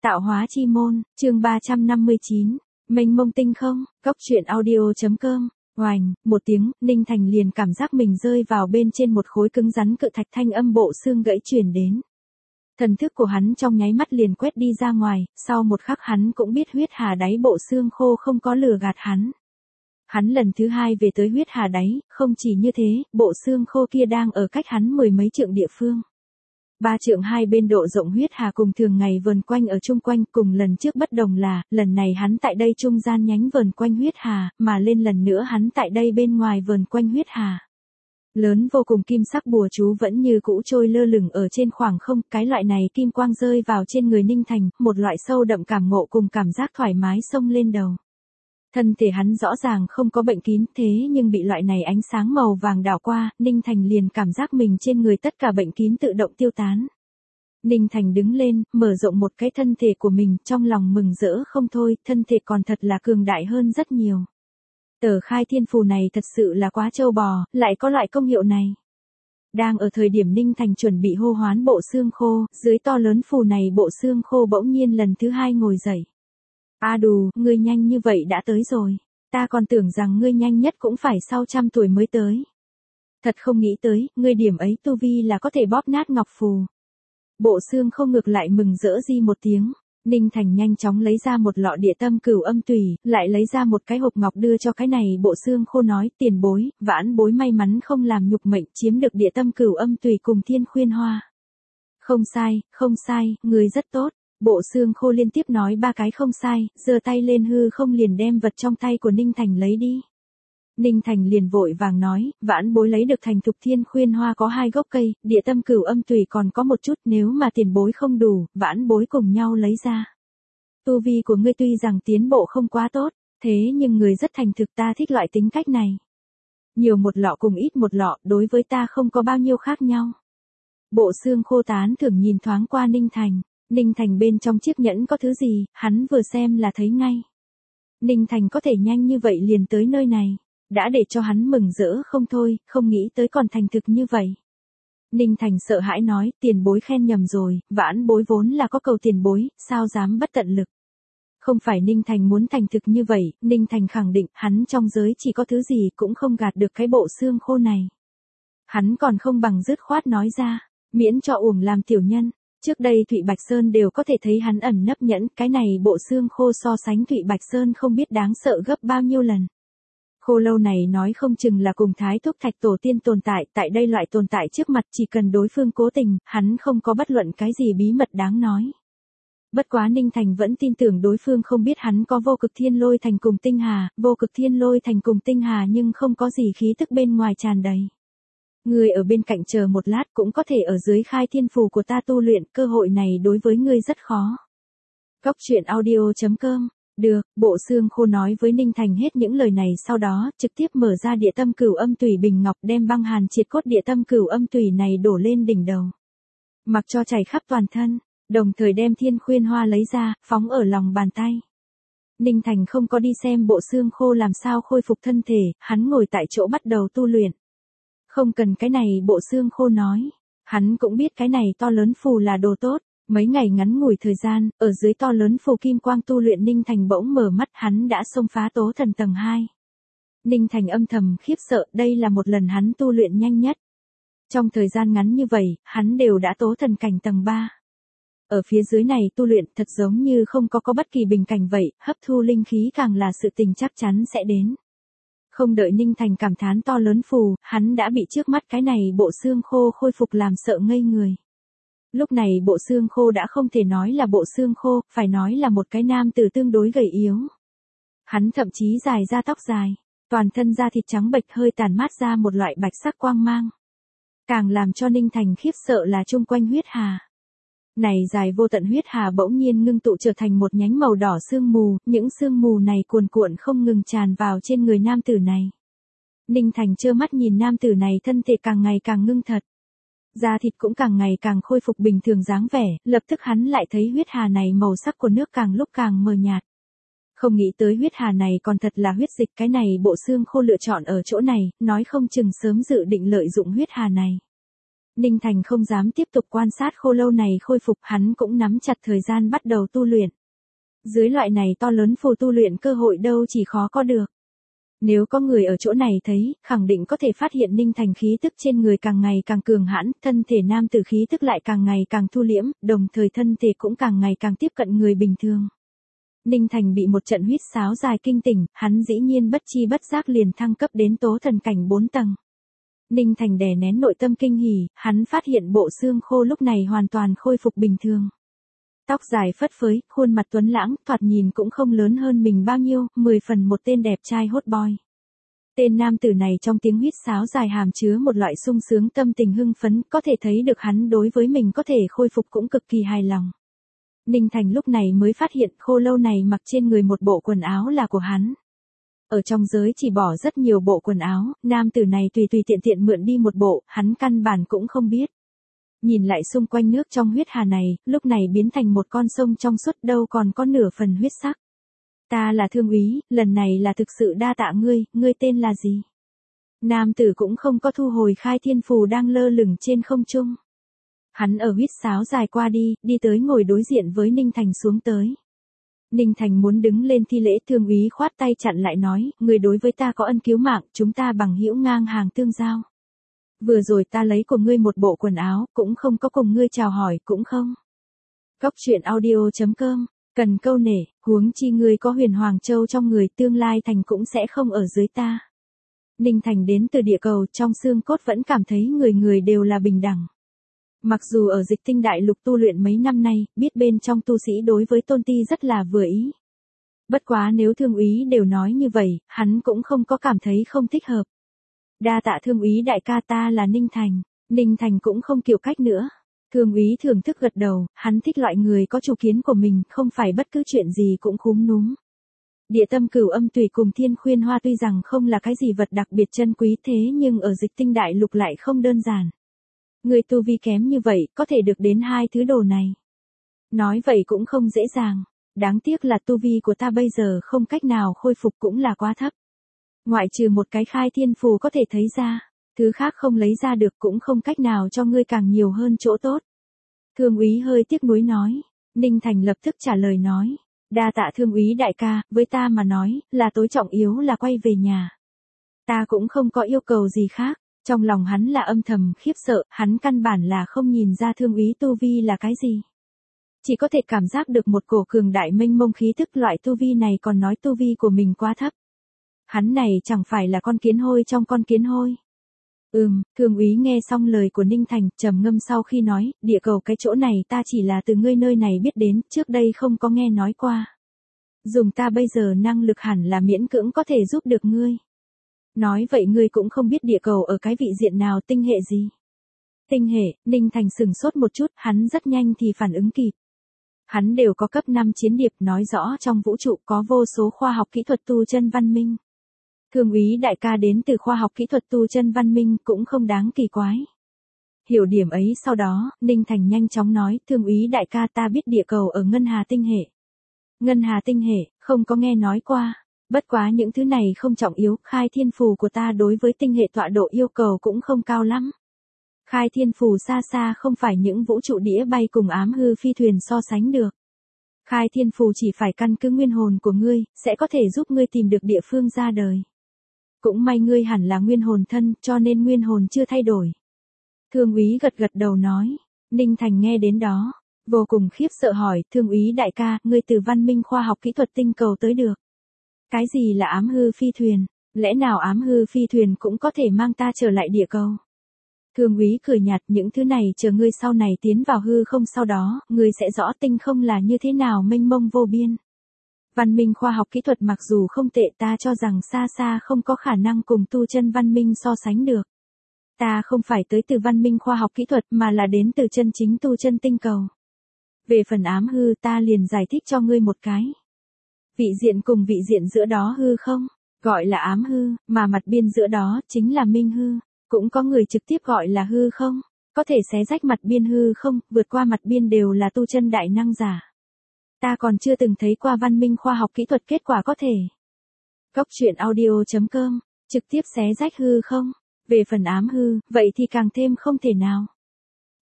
Tạo hóa chi môn, chương 359, mênh mông tinh không, góc truyện audio.com. Oành, một tiếng, Ninh Thành liền cảm giác mình rơi vào bên trên một khối cứng rắn cự thạch, thanh âm bộ xương gãy truyền đến. Thần thức của hắn trong nháy mắt liền quét đi ra ngoài, sau một khắc hắn cũng biết huyết hà đáy bộ xương khô không có lừa gạt hắn. Hắn lần thứ hai về tới huyết hà đáy, không chỉ như thế, bộ xương khô kia đang ở cách hắn mười mấy trượng địa phương. 3 trượng hai bên độ rộng huyết hà cùng thường ngày vờn quanh ở chung quanh, cùng lần trước bất đồng là, lần này hắn tại đây trung gian nhánh vờn quanh huyết hà, mà lên lần nữa hắn tại đây bên ngoài vờn quanh huyết hà. Lớn vô cùng kim sắc bùa chú vẫn như cũ trôi lơ lửng ở trên khoảng không, cái loại này kim quang rơi vào trên người Ninh Thành, một loại sâu đậm cảm ngộ cùng cảm giác thoải mái xông lên đầu. Thân thể hắn rõ ràng không có bệnh kín, thế nhưng bị loại này ánh sáng màu vàng đảo qua, Ninh Thành liền cảm giác mình trên người tất cả bệnh kín tự động tiêu tán. Ninh Thành đứng lên, mở rộng một cái thân thể của mình, trong lòng mừng rỡ không thôi, thân thể còn thật là cường đại hơn rất nhiều. Tờ khai thiên phù này thật sự là quá trâu bò, lại có loại công hiệu này. Đang ở thời điểm Ninh Thành chuẩn bị hô hoán bộ xương khô, dưới to lớn phù này bộ xương khô bỗng nhiên lần thứ hai ngồi dậy. A đù, ngươi nhanh như vậy đã tới rồi. Ta còn tưởng rằng ngươi nhanh nhất cũng phải sau 100 tuổi mới tới. Thật không nghĩ tới, ngươi điểm ấy tu vi là có thể bóp nát ngọc phù. Bộ xương khô ngược lại mừng rỡ di một tiếng. Ninh Thành nhanh chóng lấy ra một lọ địa tâm cửu âm tùy, lại lấy ra một cái hộp ngọc đưa cho cái này bộ xương khô nói, tiền bối, vãn bối may mắn không làm nhục mệnh, chiếm được địa tâm cửu âm tùy cùng thiên khuyên hoa. Không sai, ngươi rất tốt. Bộ xương khô liên tiếp nói 3 cái không sai, giơ tay lên hư không liền đem vật trong tay của Ninh Thành lấy đi. Ninh Thành liền vội vàng nói, vãn bối lấy được thành thục thiên khuyên hoa có 2 gốc cây, địa tâm cửu âm tùy còn có một chút, nếu mà tiền bối không đủ, vãn bối cùng nhau lấy ra. Tu vi của ngươi tuy rằng tiến bộ không quá tốt, thế nhưng người rất thành thực, ta thích loại tính cách này. Nhiều một lọ cùng ít một lọ, đối với ta không có bao nhiêu khác nhau. Bộ xương khô tán thưởng nhìn thoáng qua Ninh Thành. Ninh Thành bên trong chiếc nhẫn có thứ gì, hắn vừa xem là thấy ngay. Ninh Thành có thể nhanh như vậy liền tới nơi này, đã để cho hắn mừng rỡ không thôi, không nghĩ tới còn thành thực như vậy. Ninh Thành sợ hãi nói, tiền bối khen nhầm rồi, vãn bối vốn là có cầu tiền bối, sao dám bất tận lực. Không phải Ninh Thành muốn thành thực như vậy, Ninh Thành khẳng định, hắn trong giới chỉ có thứ gì cũng không gạt được cái bộ xương khô này. Hắn còn không bằng dứt khoát nói ra, miễn cho uổng làm tiểu nhân. Trước đây Thụy Bạch Sơn đều có thể thấy hắn ẩn nấp nhẫn, cái này bộ xương khô so sánh Thụy Bạch Sơn không biết đáng sợ gấp bao nhiêu lần. Khô lâu này nói không chừng là cùng Thái Thúc Thạch Tổ Tiên tồn tại đây loại tồn tại trước mặt, chỉ cần đối phương cố tình, hắn không có bất luận cái gì bí mật đáng nói. Bất quá Ninh Thành vẫn tin tưởng đối phương không biết hắn có vô cực thiên lôi thành cùng tinh hà, vô cực thiên lôi thành cùng tinh hà nhưng không có gì khí tức bên ngoài tràn đầy. Ngươi ở bên cạnh chờ một lát cũng có thể ở dưới khai thiên phù của ta tu luyện, cơ hội này đối với ngươi rất khó. Góc truyện audio.com. Được, bộ xương khô nói với Ninh Thành hết những lời này, sau đó, trực tiếp mở ra địa tâm cửu âm tùy bình ngọc, đem băng hàn triệt cốt địa tâm cửu âm tùy này đổ lên đỉnh đầu. Mặc cho chảy khắp toàn thân, đồng thời đem thiên khuyên hoa lấy ra, phóng ở lòng bàn tay. Ninh Thành không có đi xem bộ xương khô làm sao khôi phục thân thể, hắn ngồi tại chỗ bắt đầu tu luyện. Không cần cái này bộ xương khô nói. Hắn cũng biết cái này to lớn phù là đồ tốt. Mấy ngày ngắn ngủi thời gian, ở dưới to lớn phù kim quang tu luyện Ninh Thành bỗng mở mắt, hắn đã xông phá tố thần tầng 2. Ninh Thành âm thầm khiếp sợ, đây là một lần hắn tu luyện nhanh nhất. Trong thời gian ngắn như vậy, hắn đều đã tố thần cảnh tầng 3. Ở phía dưới này tu luyện thật giống như không có bất kỳ bình cảnh vậy, hấp thu linh khí càng là sự tình chắc chắn sẽ đến. Không đợi Ninh Thành cảm thán to lớn phù, hắn đã bị trước mắt cái này bộ xương khô khôi phục làm sợ ngây người. Lúc này bộ xương khô đã không thể nói là bộ xương khô, phải nói là một cái nam tử tương đối gầy yếu. Hắn thậm chí dài ra tóc dài, toàn thân da thịt trắng bệch hơi tàn mát ra một loại bạch sắc quang mang. Càng làm cho Ninh Thành khiếp sợ là chung quanh huyết hà. Này dài vô tận huyết hà bỗng nhiên ngưng tụ trở thành một nhánh màu đỏ sương mù, những sương mù này cuồn cuộn không ngừng tràn vào trên người nam tử này. Ninh Thành trơ mắt nhìn nam tử này thân thể càng ngày càng ngưng thật. Da thịt cũng càng ngày càng khôi phục bình thường dáng vẻ, lập tức hắn lại thấy huyết hà này màu sắc của nước càng lúc càng mờ nhạt. Không nghĩ tới huyết hà này còn thật là huyết dịch, cái này bộ xương khô lựa chọn ở chỗ này, nói không chừng sớm dự định lợi dụng huyết hà này. Ninh Thành không dám tiếp tục quan sát khô lâu này khôi phục, hắn cũng nắm chặt thời gian bắt đầu tu luyện. Dưới loại này to lớn phù tu luyện cơ hội đâu chỉ khó có được. Nếu có người ở chỗ này thấy, khẳng định có thể phát hiện Ninh Thành khí tức trên người càng ngày càng cường hãn, thân thể nam tử khí tức lại càng ngày càng thu liễm, đồng thời thân thể cũng càng ngày càng tiếp cận người bình thường. Ninh Thành bị một trận huýt sáo dài kinh tỉnh, hắn dĩ nhiên bất chi bất giác liền thăng cấp đến tố thần cảnh 4 tầng. Ninh Thành đè nén nội tâm kinh hỉ, hắn phát hiện bộ xương khô lúc này hoàn toàn khôi phục bình thường. Tóc dài phất phới, khuôn mặt tuấn lãng, thoạt nhìn cũng không lớn hơn mình bao nhiêu, 10 phần một tên đẹp trai hot boy. Tên nam tử này trong tiếng huýt sáo dài hàm chứa một loại sung sướng tâm tình hưng phấn, có thể thấy được hắn đối với mình có thể khôi phục cũng cực kỳ hài lòng. Ninh Thành lúc này mới phát hiện khô lâu này mặc trên người một bộ quần áo là của hắn. Ở trong giới chỉ bỏ rất nhiều bộ quần áo, nam tử này tùy tùy tiện tiện mượn đi một bộ, hắn căn bản cũng không biết. Nhìn lại xung quanh nước trong huyết hà này, lúc này biến thành một con sông trong suốt đâu còn có nửa phần huyết sắc. Ta là Thương Úy, lần này là thực sự đa tạ ngươi, ngươi tên là gì? Nam tử cũng không có thu hồi khai thiên phù đang lơ lửng trên không trung. Hắn ở huýt sáo dài qua đi tới ngồi đối diện với Ninh Thành xuống tới. Ninh Thành muốn đứng lên thi lễ, Thương Úy khoát tay chặn lại nói, người đối với ta có ân cứu mạng, chúng ta bằng hữu ngang hàng tương giao. Vừa rồi ta lấy của ngươi một bộ quần áo, cũng không có cùng ngươi chào hỏi, cũng không. Cóc truyện audio.com, cần câu nể, huống chi ngươi có Huyền Hoàng Châu trong người, tương lai Thành cũng sẽ không ở dưới ta. Ninh Thành đến từ địa cầu, trong xương cốt vẫn cảm thấy người người đều là bình đẳng. Mặc dù ở Dịch Tinh Đại Lục tu luyện mấy năm nay, biết bên trong tu sĩ đối với Tôn Ti rất là vừa ý. Bất quá nếu Thương Úy đều nói như vậy, hắn cũng không có cảm thấy không thích hợp. Đa tạ Thương Úy đại ca, ta là Ninh Thành. Ninh Thành cũng không kiêu cách nữa. Thương Úy thưởng thức gật đầu, hắn thích loại người có chủ kiến của mình, không phải bất cứ chuyện gì cũng khúm núm. Địa tâm cửu âm tùy cùng thiên khuyên hoa tuy rằng không là cái gì vật đặc biệt chân quý, thế nhưng ở Dịch Tinh Đại Lục lại không đơn giản. Người tu vi kém như vậy, có thể được đến hai thứ đồ này. Nói vậy cũng không dễ dàng. Đáng tiếc là tu vi của ta bây giờ không cách nào khôi phục, cũng là quá thấp. Ngoại trừ một cái khai thiên phù có thể thấy ra, thứ khác không lấy ra được, cũng không cách nào cho ngươi càng nhiều hơn chỗ tốt. Thương Úy hơi tiếc nuối nói. Ninh Thành lập tức trả lời nói. Đa tạ Thương Úy đại ca, với ta mà nói, là tối trọng yếu là quay về nhà. Ta cũng không có yêu cầu gì khác. Trong lòng hắn là âm thầm khiếp sợ, hắn căn bản là không nhìn ra Thương Úy tu vi là cái gì. Chỉ có thể cảm giác được một cổ cường đại mênh mông khí tức, loại tu vi này còn nói tu vi của mình quá thấp. Hắn này chẳng phải là con kiến hôi trong con kiến hôi. Thương Úy nghe xong lời của Ninh Thành, trầm ngâm sau khi nói, địa cầu cái chỗ này ta chỉ là từ ngươi nơi này biết đến, trước đây không có nghe nói qua. Dùng ta bây giờ năng lực hẳn là miễn cưỡng có thể giúp được ngươi. Nói vậy ngươi cũng không biết địa cầu ở cái vị diện nào, tinh hệ gì? Tinh hệ, Ninh Thành sửng sốt một chút, hắn rất nhanh thì phản ứng kịp. Hắn đều có cấp 5 chiến điệp, nói rõ trong vũ trụ có vô số khoa học kỹ thuật tu chân văn minh. Thương Úy đại ca đến từ khoa học kỹ thuật tu chân văn minh cũng không đáng kỳ quái. Hiểu điểm ấy sau đó, Ninh Thành nhanh chóng nói, Thương Úy đại ca, ta biết địa cầu ở Ngân Hà tinh hệ. Ngân Hà tinh hệ, không có nghe nói qua. Bất quá những thứ này không trọng yếu, khai thiên phù của ta đối với tinh hệ tọa độ yêu cầu cũng không cao lắm. Khai thiên phù xa xa không phải những vũ trụ đĩa bay cùng ám hư phi thuyền so sánh được. Khai thiên phù chỉ phải căn cứ nguyên hồn của ngươi, sẽ có thể giúp ngươi tìm được địa phương ra đời. Cũng may ngươi hẳn là nguyên hồn thân, cho nên nguyên hồn chưa thay đổi. Thương Úy gật gật đầu nói. Ninh Thành nghe đến đó, vô cùng khiếp sợ hỏi, Thương Úy đại ca, ngươi từ văn minh khoa học kỹ thuật tinh cầu tới được. Cái gì là ám hư phi thuyền? Lẽ nào ám hư phi thuyền cũng có thể mang ta trở lại địa cầu? Thương Úy cười nhạt, những thứ này chờ ngươi sau này tiến vào hư không, sau đó, ngươi sẽ rõ tinh không là như thế nào mênh mông vô biên. Văn minh khoa học kỹ thuật mặc dù không tệ, ta cho rằng xa xa không có khả năng cùng tu chân văn minh so sánh được. Ta không phải tới từ văn minh khoa học kỹ thuật mà là đến từ chân chính tu chân tinh cầu. Về phần ám hư, ta liền giải thích cho ngươi một cái. Vị diện cùng vị diện giữa đó hư không, gọi là ám hư, mà mặt biên giữa đó chính là minh hư. Cũng có người trực tiếp gọi là hư không, có thể xé rách mặt biên hư không, vượt qua mặt biên đều là tu chân đại năng giả. Ta còn chưa từng thấy qua văn minh khoa học kỹ thuật kết quả có thể. Cóc truyện audio.com, trực tiếp xé rách hư không. Về phần ám hư, vậy thì càng thêm không thể nào.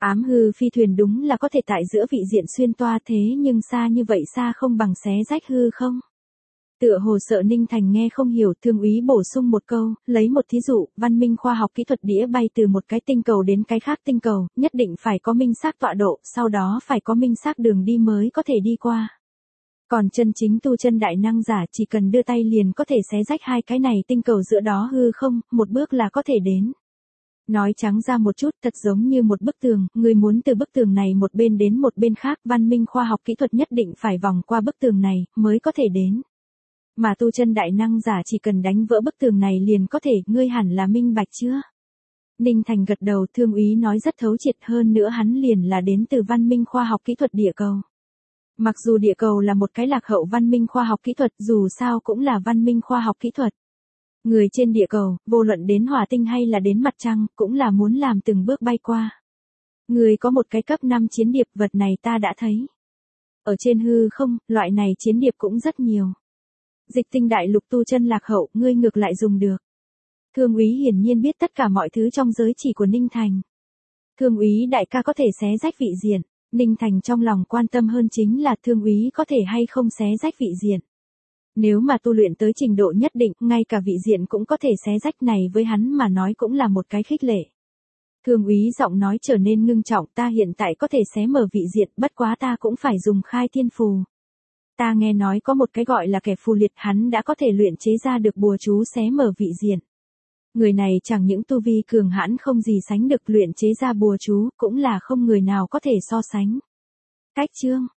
Ám hư phi thuyền đúng là có thể tại giữa vị diện xuyên toa thế nhưng xa như vậy xa không bằng xé rách hư không? Tựa hồ sợ Ninh Thành nghe không hiểu, Thương úy bổ sung một câu, lấy một thí dụ, văn minh khoa học kỹ thuật đĩa bay từ một cái tinh cầu đến cái khác tinh cầu, nhất định phải có minh xác tọa độ, sau đó phải có minh xác đường đi mới có thể đi qua. Còn chân chính tu chân đại năng giả chỉ cần đưa tay liền có thể xé rách hai cái này tinh cầu giữa đó hư không, một bước là có thể đến. Nói trắng ra một chút, thật giống như một bức tường, người muốn từ bức tường này một bên đến một bên khác, văn minh khoa học kỹ thuật nhất định phải vòng qua bức tường này, mới có thể đến. Mà tu chân đại năng giả chỉ cần đánh vỡ bức tường này liền có thể, ngươi hẳn là minh bạch chưa? Ninh Thành gật đầu, Thương úy nói rất thấu triệt, hơn nữa hắn liền là đến từ văn minh khoa học kỹ thuật địa cầu. Mặc dù địa cầu là một cái lạc hậu văn minh khoa học kỹ thuật, dù sao cũng là văn minh khoa học kỹ thuật. Người trên địa cầu, vô luận đến hỏa tinh hay là đến mặt trăng, cũng là muốn làm từng bước bay qua. Người có một cái cấp 5 chiến điệp, vật này ta đã thấy. Ở trên hư không, loại này chiến điệp cũng rất nhiều. Dịch tinh đại lục tu chân lạc hậu, ngươi ngược lại dùng được. Thương úy hiển nhiên biết tất cả mọi thứ trong giới chỉ của Ninh Thành. Thương úy đại ca có thể xé rách vị diện. Ninh Thành trong lòng quan tâm hơn chính là thương úy có thể hay không xé rách vị diện. Nếu mà tu luyện tới trình độ nhất định, ngay cả vị diện cũng có thể xé rách, này với hắn mà nói cũng là một cái khích lệ. Thương úy giọng nói trở nên ngưng trọng, ta hiện tại có thể xé mở vị diện, bất quá ta cũng phải dùng khai thiên phù. Ta nghe nói có một cái gọi là kẻ phù liệt, hắn đã có thể luyện chế ra được bùa chú xé mở vị diện. Người này chẳng những tu vi cường hãn không gì sánh được, luyện chế ra bùa chú cũng là không người nào có thể so sánh. Cách chương